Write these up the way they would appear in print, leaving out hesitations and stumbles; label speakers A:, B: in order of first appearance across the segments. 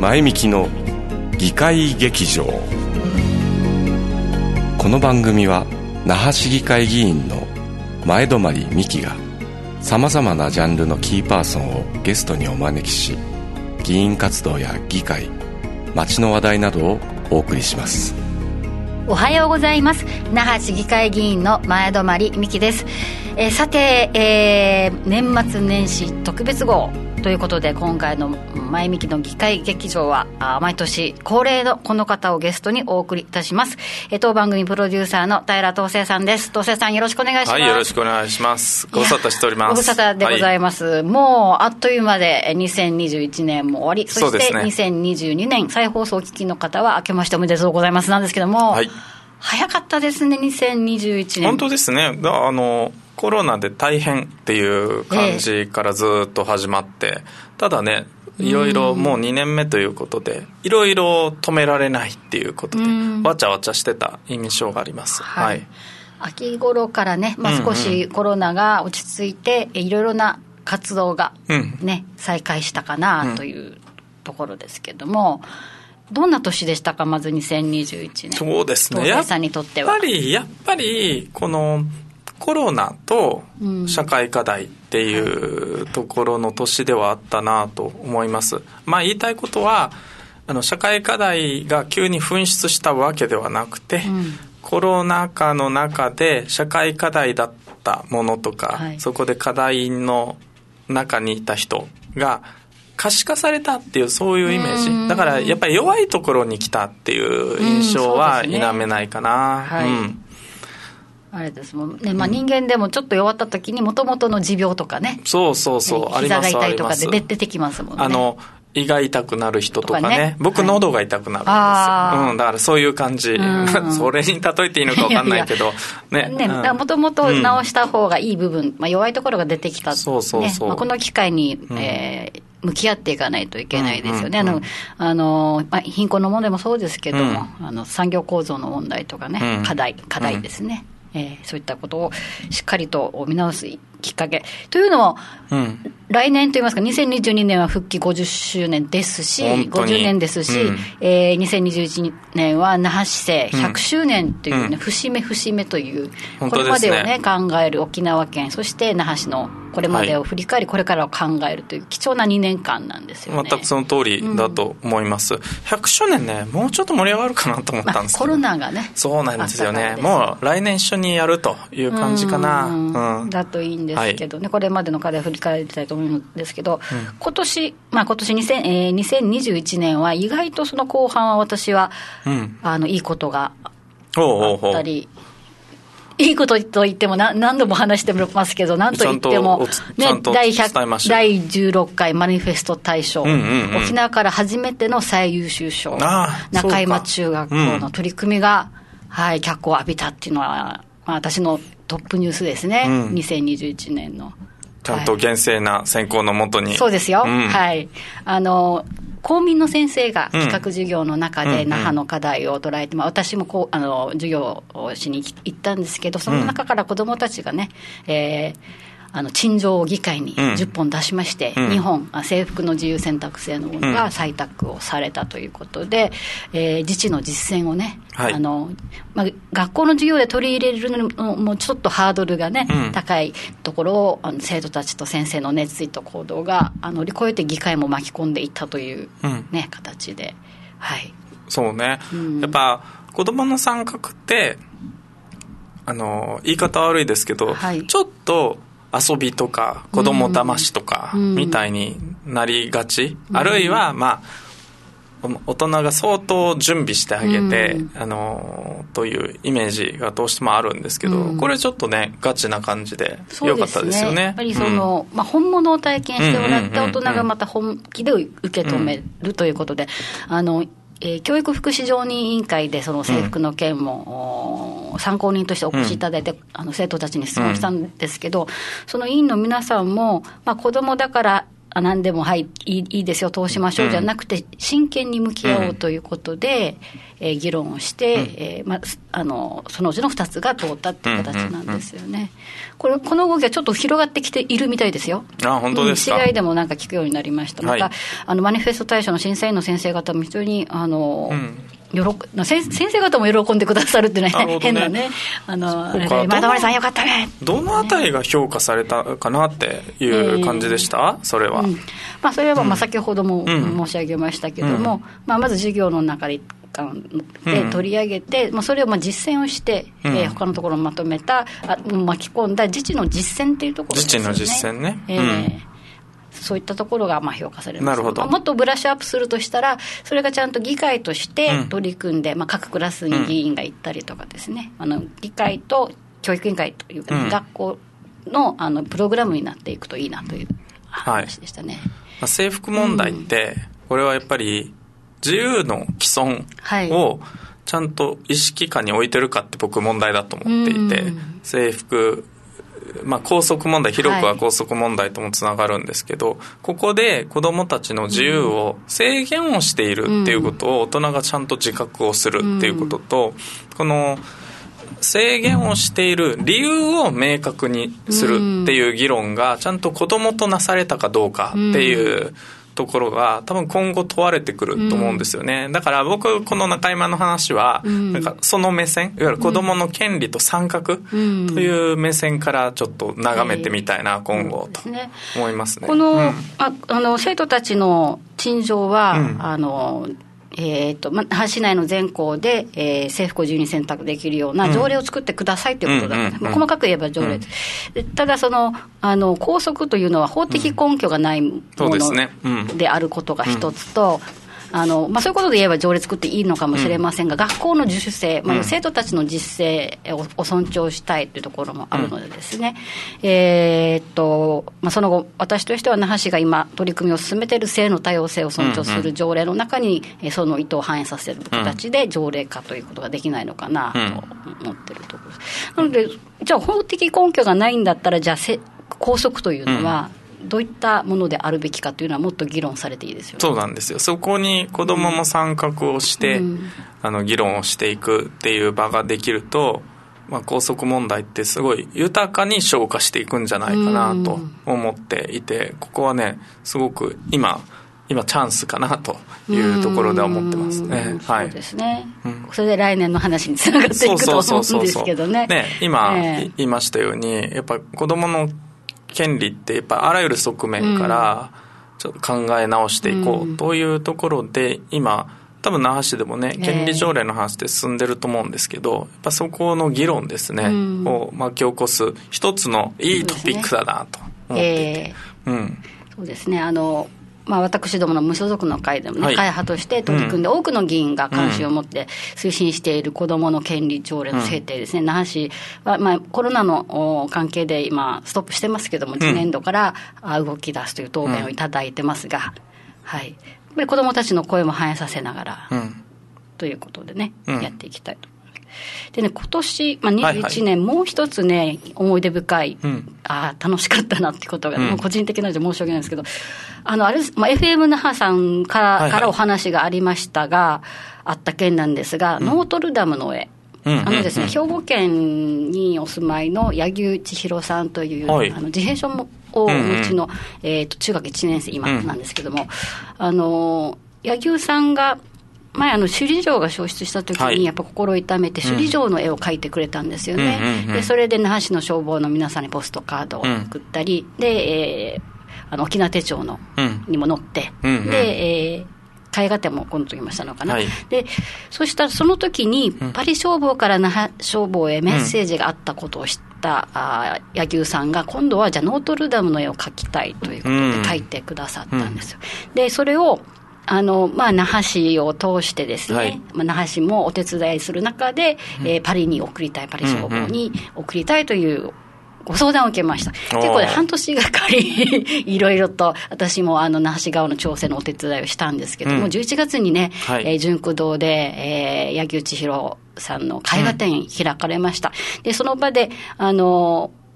A: 前みきの議会劇場。この番組は那覇市議会議員の前泊美希がさまざまなジャンルのキーパーソンをゲストにお招きし、議員活動や議会、街の話題などをお送りします。
B: おはようございます。那覇市議会議員の前泊美希です。さて、年末年始特別号ということで、今回の前みきの議会劇場は毎年恒例のこの方をゲストにお送りいたします。当番組プロデューサーの平東生さんです。東生さん、よろしくお願いします。
C: はい、よろしくお願いします。ご無沙汰しております。
B: ご無沙汰でございます、はい、もうあっという間で2021年も終わり、そして2022年再放送をお聞きの方は明けましておめでとうございますなんですけども、はい、早かったですね、2021年。
C: 本当ですね。コロナで大変っていう感じからずっと始まって、ただね、いろいろもう2年目ということでいろいろ止められないっていうことでわちゃわちゃしてた印象があります、はいはい、
B: 秋頃からね、少しコロナが落ち着いていろいろな活動が、ね再開したかなというところですけども、どんな年でしたか、まず2021年。
C: そうですね、
B: 東生さんにとっては
C: やっぱりこのコロナと社会課題っていうところの年ではあったなと思います。言いたいことは社会課題が急に噴出したわけではなくて、コロナ禍の中で社会課題だったものとか、そこで課題の中にいた人が可視化されたっていう、そういうイメージだから、やっぱり弱いところに来たっていう印象は否めないかな。
B: あれですもんね、人間でもちょっと弱った時に元々の持病とかね、
C: そう
B: 膝が痛いとかで出てきますもんね。
C: 胃が痛くなる人とかね、僕喉が痛くなるんですよ、だからそういう感じ、それに例えていいのか分かんないけど
B: もともと治した方がいい部分、弱いところが出てきた、この機会に、向き合っていかないといけないですよね。貧困の問題もそうですけども、産業構造の問題とかね、課題ですね、そういったことをしっかりと見直すきっかけというのも、来年といいますか2022年は復帰50周年ですし、50年ですし、2021年は那覇市政100周年というね、節目という、これまでをね考える沖縄県、そして那覇市のこれまでを振り返り、これからを考えるという貴重な2年間なんですよね。
C: 全くその通りだと思います、100周年ね、もうちょっと盛り上がるかなと思ったんですけど、
B: コロナがね、
C: そうなんですよね。もう来年一緒にやるという感じかな、
B: だといいんですけどね、これまでの課題を振り返りたいと思うんですけど、今年2021年は意外とその後半は私は、いいことがあったり、いいことと言っても何度も話してますけど、何と言っても、第16回マニフェスト大賞、沖縄から初めての最優秀賞、中山中学校の取り組みが、脚光を浴びたっていうのは、私のトップニュースですね、2021年の。
C: ちゃんと厳正な選考のもとに、
B: そうですよ、公民の先生が企画授業の中で那覇の課題を捉えて、私も授業をしに行ったんですけど、その中から子どもたちがね、陳情を議会に10本出しまして、2本制服の自由選択制のものが採択をされたということで、自治の実践をね、学校の授業で取り入れるのもちょっとハードルがね、高いところを生徒たちと先生の熱意と行動が乗り越えて議会も巻き込んでいったという、形で、
C: そうね、やっぱ子どもの参画って言い方悪いですけど、ちょっと遊びとか子供騙しとかみたいになりがち、あるいは大人が相当準備してあげて、というイメージがどうしてもあるんですけど、これちょっとねガチな感じで良かったですよね。
B: やっぱり本物を体験してもらって大人がまた本気で受け止めるということで、教育福祉常任委員会でその制服の件も、参考人としてお越しいただいて、生徒たちに質問したんですけど、その委員の皆さんも、子どもだから何でもいいですよ通しましょうじゃなくて、真剣に向き合おうということで、議論をして、そのうちの2つが通ったっていう形なんですよね。この動きはちょっと広がってきているみたいですよ。
C: 本当ですか。
B: 市外でもなんか聞くようになりました。また、マニフェスト大賞の審査員の先生方も非常に先生方も喜んでくださるっていうのは、変なね、前田さんよかったね。
C: どのあたりが評価されたかなっていう感じでした、それは。
B: それは先ほども申し上げましたけども、まず授業の中で取り上げて、それを実践をして、他のところをまとめた巻き込んだ自治の実践っていうところですよね。
C: 自治の実践ね。
B: そういったところが評価されます。
C: なるほど。
B: もっとブラッシュアップするとしたら、それがちゃんと議会として取り組んで、各クラスに議員が行ったりとかですね、議会と教育委員会というか、学校のプログラムになっていくといいなという話でしたね。
C: 制服問題って、これはやっぱり自由の既存をちゃんと意識下に置いてるかって僕問題だと思っていて、制服校則問題、広くは校則問題ともつながるんですけど、ここで子どもたちの自由を制限をしているっていうことを大人がちゃんと自覚をするっていうことと、この制限をしている理由を明確にするっていう議論がちゃんと子どもとなされたかどうかっていうところが多分今後問われてくると思うんですよね。だから僕この中山の話はなんかその目線、いわゆる子どもの権利と参画という目線からちょっと眺めてみたいな、今後と思いますね。
B: この、生徒たちの陳情は、那覇市内の全校で、制服を自由に選択できるような条例を作ってくださいということだった、細かく言えば条例です、ただ校則というのは法的根拠がないものであることが一つと、そういうことで言えば条例作っていいのかもしれませんが、学校の自主性、生徒たちの自主性を尊重したいというところもあるのでですね、その後私としては那覇市が今取り組みを進めている性の多様性を尊重する条例の中に、その意図を反映させる形で条例化ということができないのかなと思っているところです、なのでじゃあ法的根拠がないんだったら、じゃあ校則というのは、どういったものであるべきかというのはもっと議論されていいですよね。
C: そうなんですよ。そこに子どもも参画をして、議論をしていくっていう場ができると、校則問題ってすごい豊かに消化していくんじゃないかなと思っていて、ここはねすごく今チャンスかなというところでは思ってますね。
B: そうですね、それで来年の話につながっていくと思うんですけどね。
C: 今言いましたように、やっぱ子どもの権利ってやっぱあらゆる側面からちょっと考え直していこうというところで、今多分那覇市でもね権利条例の話って進んでると思うんですけど、やっぱそこの議論ですね、を巻き起こす一つのいいトピックだなと思っていて、
B: そうですね、私どもの無所属の会でも、会派として取り組んで、多くの議員が関心を持って推進している子どもの権利条例の制定ですね。那覇市は、コロナの関係で今ストップしてますけども、次年度から動き出すという答弁をいただいてますが、やっぱり子どもたちの声も反映させながら、ということでね、やっていきたいと。でね、今年、21年、もう一つね思い出深い、楽しかったなってことが、もう個人的なので申し訳ないんですけど、FM 那覇さんからお話がありましたが、あった件なんですが、ノートルダムの絵、ですね、兵庫県にお住まいの柳生千尋さんという、自閉症をお持ちの、中学1年生今なんですけども、柳生さんが前首里城が焼失した時にやっぱ心を痛めて首里城の絵を描いてくれたんですよね、でそれで那覇市の消防の皆さんにポストカードを作ったり、で、沖縄手帳にも載って、で、絵画展もこの時もしたのかな、でそしたらその時にパリ消防から那覇消防へメッセージがあったことを知った柳生さんが、今度はじゃあノートルダムの絵を描きたいということで描いてくださったんですよ、でそれを那覇市を通してですね、那覇市もお手伝いする中で、パリに送りたい、パリ消防に送りたいというご相談を受けました。結構ね、半年がかりいろいろと私も那覇市側の調整のお手伝いをしたんですけども、11月にね、純駆堂で、柳生千尋さんの絵画展開かれました、でその場で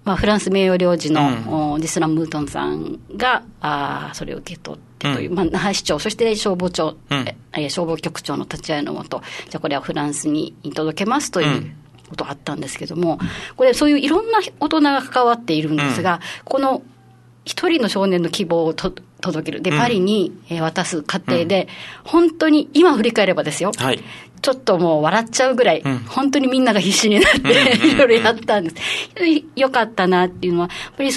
B: フランス名誉領事の、ディスラン・ムートンさんがそれを受け取ってという、那覇市長、そして消防庁、消防局長の立ち会いのもと、じゃあこれはフランスに届けますということがあったんですけども、これそういういろんな大人が関わっているんですが、この一人の少年の希望を届ける。で、パリに渡す過程で、本当に今振り返ればですよ、はい、ちょっともう笑っちゃうぐらい、本当にみんなが必死になっていろいろやったんです。よかったなっていうのは、やっぱり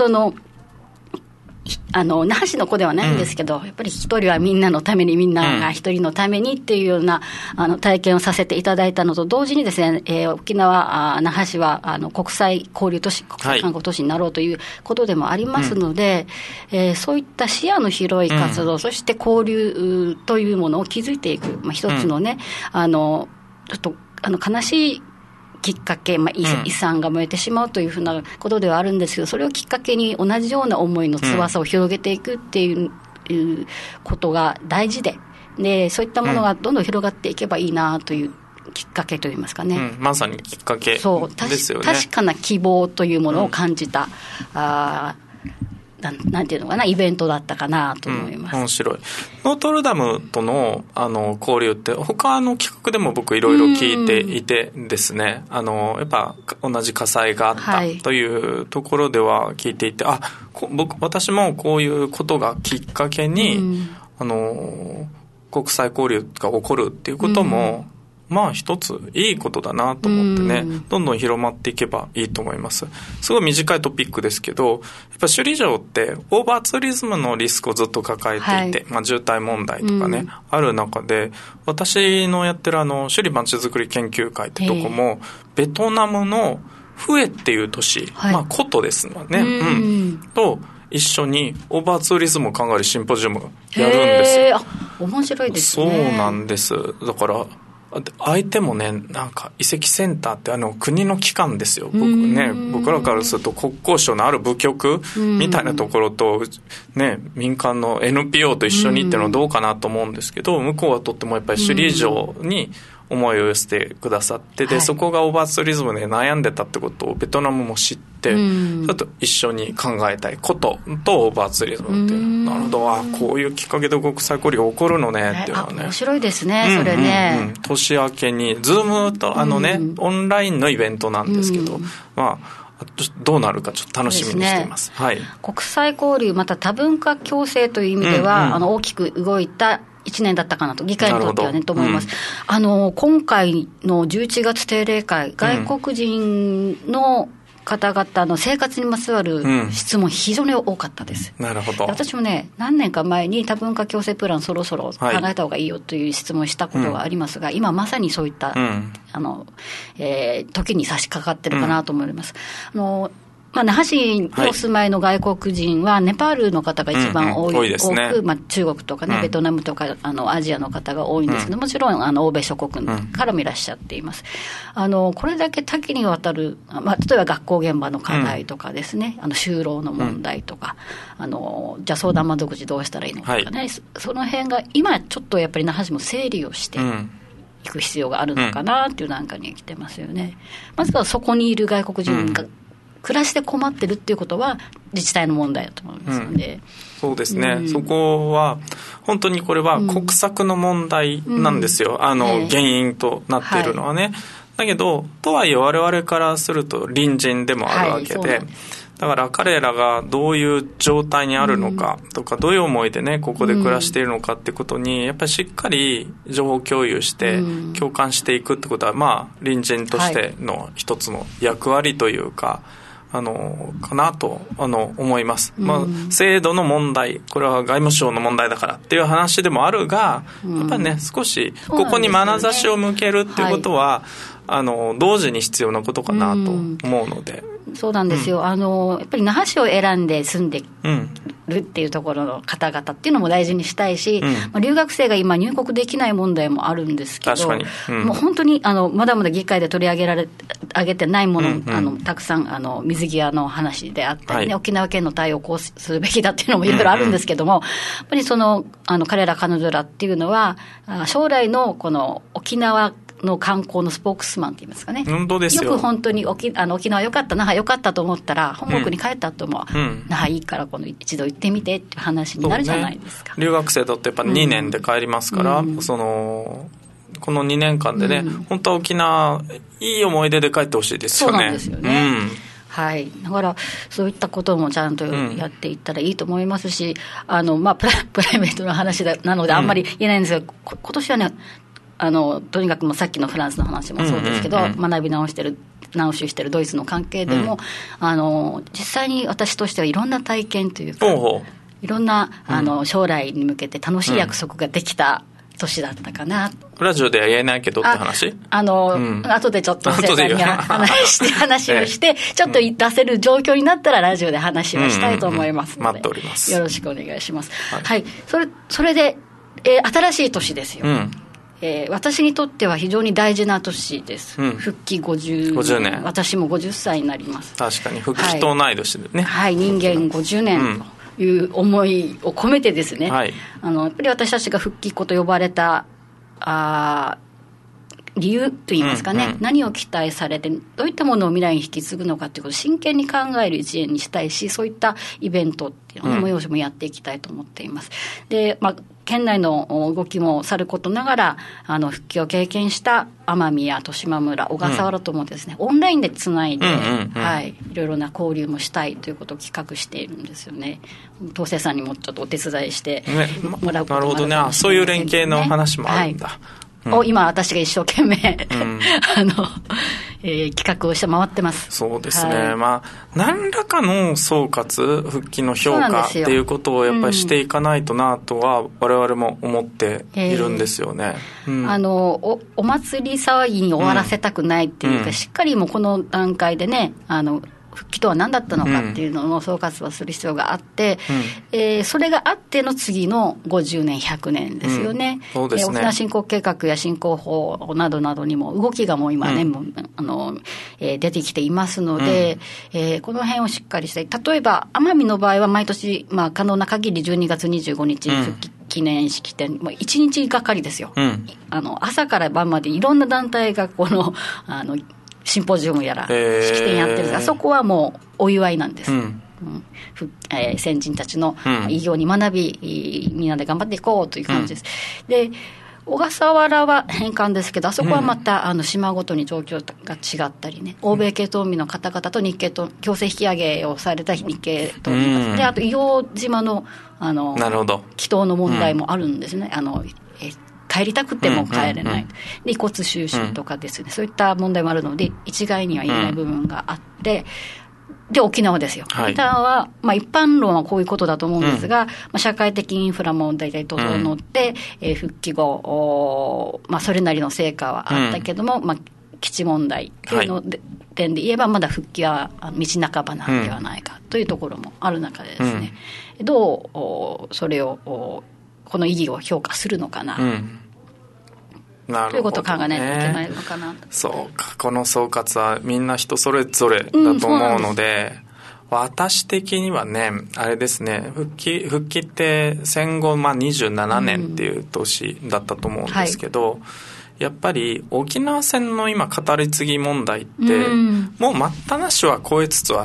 B: 那覇市の子ではないんですけど、やっぱり一人はみんなのために、みんなが一人のためにっていうような体験をさせていただいたのと同時にですね、沖縄那覇市は国際交流都市、国際観光都市になろうということでもありますので、そういった視野の広い活動、そして交流というものを築いていく、一つのね、ちょっと悲しいきっかけ、遺産が燃えてしまうというふうなことではあるんですけど、それをきっかけに同じような思いの翼を広げていくっていうことが大事で、そういったものがどんどん広がっていけばいいなというきっかけといいますかね、
C: まさにきっかけですよね。
B: 確かな希望というものを感じた、なんていうのかな、イベントだったかなと思います。
C: 面白い。ノートルダムとの交流って他の企画でも僕いろいろ聞いていてですね、やっぱ同じ火災があったというところでは聞いていて、私もこういうことがきっかけに、国際交流が起こるっていうことも、一ついいことだなと思ってね、どんどん広まっていけばいいと思います。すごい短いトピックですけど、やっぱ首里城ってオーバーツーリズムのリスクをずっと抱えていて、渋滞問題とかね、ある中で、私のやってる首里まちづくり研究会ってとこも、ベトナムのフエっていう都市、古都ですのね、と一緒にオーバーツーリズムを考えるシンポジウムやるんですよ。
B: 面白いですね。
C: そうなんです。だから相手もね、なんか遺跡センターって国の機関ですよ。僕らからすると国交省のある部局みたいなところと、民間の NPO と一緒にっていうのはどうかなと思うんですけど、向こうはとってもやっぱり首里城に思いを寄せてくださって、でそこがオーバーツーリズムで悩んでたってことをベトナムも知って、ちょっと一緒に考えたいこととオーバーツーリズムっていう、なるほど、こういうきっかけで国際交流が起こるのねっていうのはね、
B: 面白いですね、それね。
C: 年明けにズームとオンラインのイベントなんですけど、どうなるかちょっと楽しみにしています。
B: 国際交流、また多文化共生という意味では、大きく動いた1年だったかなと、議会にとってはねと思います。今回の11月定例会、外国人の方々の生活にまつわる質問、非常に多かったです。
C: なるほど。
B: 私もね、何年か前に多文化共生プランそろそろ考えた方がいいよという質問をしたことがありますが、今まさにそういった、時に差し掛かってるかなと思います。那覇市にお住まいの外国人はネパールの方が一番多い、
C: 多く、
B: 中国とかね、ベトナムとかアジアの方が多いんですけど、もちろん欧米諸国からもいらっしゃっています。これだけ多岐にわたる、例えば学校現場の課題とかですね、就労の問題とか、じゃあ相談窓口どうしたらいいのかとかね、その辺が今ちょっとやっぱり那覇市も整理をしていく必要があるのかなっていうなんかに来てますよね。まずはそこにいる外国人が暮らしで困ってるっていうことは自治体の問題だと思いますので、
C: そうですね、そこは本当にこれは国策の問題なんですよ、原因となっているのはね、だけどとはいえ我々からすると隣人でもあるわけで、だから彼らがどういう状態にあるのかとか、どういう思いでねここで暮らしているのかってことにやっぱりしっかり情報共有して共感していくってことは、隣人としての一つの役割というか、かなと思います。制度の問題、これは外務省の問題だからっていう話でもあるが、やっぱりね少しここに眼差しを向けるっていうことは、同時に必要なことかなと思うので。
B: そうなんですよ。やっぱり那覇市を選んで住んでるっていうところの方々っていうのも大事にしたいし、留学生が今入国できない問題もあるんですけど、もう本当にまだまだ議会で取り上げてないもの、たくさん水際の話であったりね、沖縄県の対応をこうするべきだっていうのもいろいろあるんですけども、やっぱり彼ら彼女らっていうのは将来のこの沖縄の観光のスポークスマンって言いますかね。
C: 本当ですよ。
B: よく本当に沖縄良かった、那覇良かったと思ったら、本国に帰った後も、那覇いいから一度行ってみてっていう話になるじゃないですか。
C: 留学生だとやっぱ2年で帰りますから、この2年間でね、本当は沖縄いい思い出で帰ってほしいですよね。
B: そうなんですよね。はい、だからそういったこともちゃんとやっていったらいいと思いますし、プライベートの話なのであんまり言えないんですが、今年はね、とにかくもうさっきのフランスの話もそうですけど、学び直習してるドイツの関係でも、実際に私としてはいろんな体験というか、いろんな将来に向けて楽しい約束ができた年だったかな。
C: ラジオでは言えないけどって話？
B: 後でちょっと先生に話をしてちょっと出せる状況になったらラジオで話をしたいと思いますので、
C: 待っております。
B: よろしくお願いします。はい、それで、新しい年ですよ。私にとっては非常に大事な年です。復帰50年。私も50歳になります。
C: 確かに復帰と同い年でね。
B: はい、人間50年という思いを込めてですね、やっぱり私たちが復帰っ子と呼ばれた理由といいますかね、何を期待されてどういったものを未来に引き継ぐのかということを真剣に考える一年にしたいし、そういったイベントっていうの催しもやっていきたいと思っています。で、県内の動きもさることながら復帰を経験した奄美や十島村、小笠原ともですね、オンラインでつないで、いろいろな交流もしたいということを企画しているんですよね。東生さんにもちょっとお手伝いしてもらうこともあるかもしれないですね。なるほどね。
C: そういう連携の話もあるんだ。
B: 今私が一生懸命、企画をして回ってます。
C: そうですね、何らかの総括復帰の評価っていうことをやっぱりしていかないとなとは我々も思っているんですよね。お祭り騒ぎに終わらせたくないっていうか、しっかりもうこの段階でね、復帰とは何だったのかっていうのを総括はする必要があって、それがあっての次の50年100年ですよね。 そうですね。
B: 沖縄振興計画や振興法などなどにも動きがもう今ね、出てきていますので、この辺をしっかりしたい。例えば奄美の場合は毎年、可能な限り12月25日復帰記念式典、もう1日がかりですよ。朝から晩までいろんな団体がシンポジウムやら式典やってるんですが、そこはもうお祝いなんです。先人たちの偉業に学び、みんなで頑張っていこうという感じです。で、小笠原は返還ですけど、あそこはまた島ごとに状況が違ったりね、欧米系島民の方々と日系と強制引き上げをされた日系島民で、あと硫黄島の祈祷の問題もあるんですね。帰りたくても帰れない、で遺骨収集とかですね、そういった問題もあるので一概には言えない部分があって、で沖縄ですよ。沖縄は、一般論はこういうことだと思うんですが、社会的インフラも大体整って、復帰後それなりの成果はあったけども、基地問題というの点で言えばまだ復帰は道半ばなんではないかというところもある中でですね、どうそれをこの意義を評価するのかな、ということを考えないといけないのかな。
C: そうか、この総括はみんな人それぞれだと思うので、私的にはね、あれですね、復帰って戦後27年っていう年だったと思うんですけど、やっぱり沖縄戦の今語り継ぎ問題って、もう待ったなしは超えつつあって、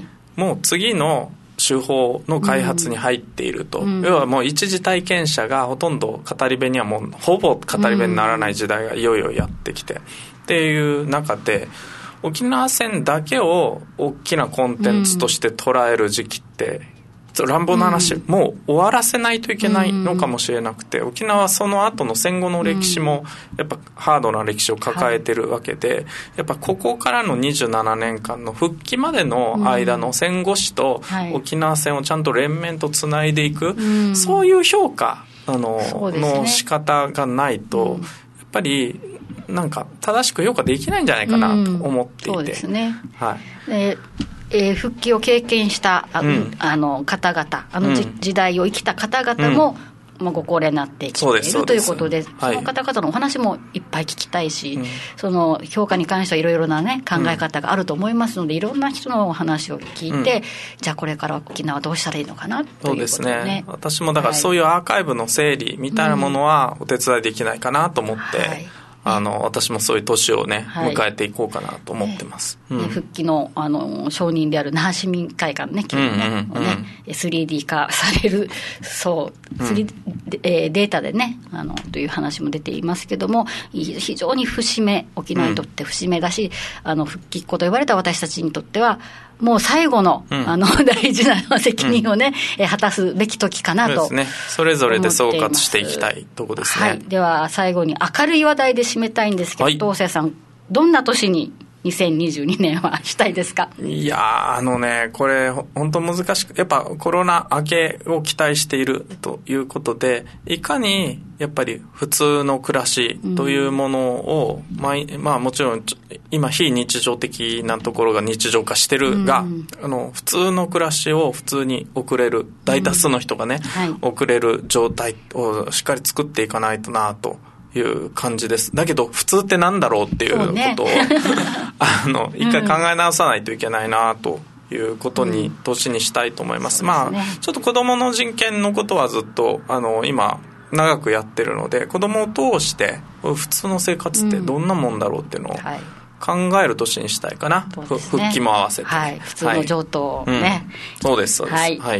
C: もう次の手法の開発に入っていると、要はもう一次体験者がほとんど語り部にはもうほぼ語り部にならない時代がいよいよやってきてっていう中で、沖縄戦だけを大きなコンテンツとして捉える時期って乱暴な話、もう終わらせないといけないのかもしれなくて、沖縄はその後の戦後の歴史もやっぱハードな歴史を抱えてるわけで、やっぱここからの27年間の復帰までの間の戦後史と沖縄戦をちゃんと連綿とつないでいく、そういう評価の仕方がないと、やっぱりなんか正しく評価できないんじゃないかなと思っていて、
B: そうですね、復帰を経験した方々、時代を生きた方々も、ご高齢になってきているということで、その方々のお話もいっぱい聞きたいし、その評価に関してはいろいろな、考え方があると思いますので、いろんな人のお話を聞いて、じゃあこれから沖縄どうしたらいいのかなということで、ね、そうですね。
C: 私もだからそういうアーカイブの整理みたいなものはお手伝いできないかなと思って、 私もそういう年をね、迎えていこうかなと思ってます。
B: 復帰の、承認である那覇市民会館ね、3D 化される、そう、データでね、という話も出ていますけども、非常に節目、沖縄にとって節目だし、復帰っ子と呼ばれた私たちにとっては、もう最後の、大事な責任をね、果たすべき時かなと。
C: そうですね。それぞれで総括していきたいところですね。
B: では最後に明るい話題で締めたいんですけど、東生さん、どんな年に2022年はしたいですか？
C: いやこれ本当難しく、やっぱコロナ明けを期待しているということで、いかにやっぱり普通の暮らしというものを、もちろん今非日常的なところが日常化してるが、普通の暮らしを普通に送れる、大多数の人がね、送れる状態をしっかり作っていかないとなという感じです。だけど普通ってなんだろうっていうことを、一回考え直さないといけないなということに年にしたいと思います。ちょっと子どもの人権のことはずっと今長くやってるので、子どもを通して普通の生活ってどんなもんだろうっていうのを考える年にしたいかな、復帰も合わせて、
B: 普通の上等ね、
C: そうですそうです、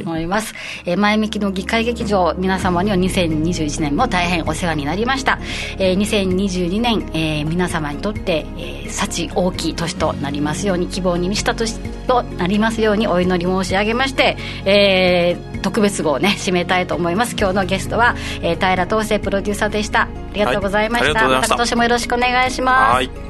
B: 思います。前向きの議会劇場、皆様には2021年も大変お世話になりました。2022年、皆様にとって、幸大きい年となりますように、希望に満ちた年となりますようにお祈り申し上げまして、特別号をね締めたいと思います。今日のゲストは、平東生プロデューサーでした。ありがとうございました。また今年もよろしくお願いします。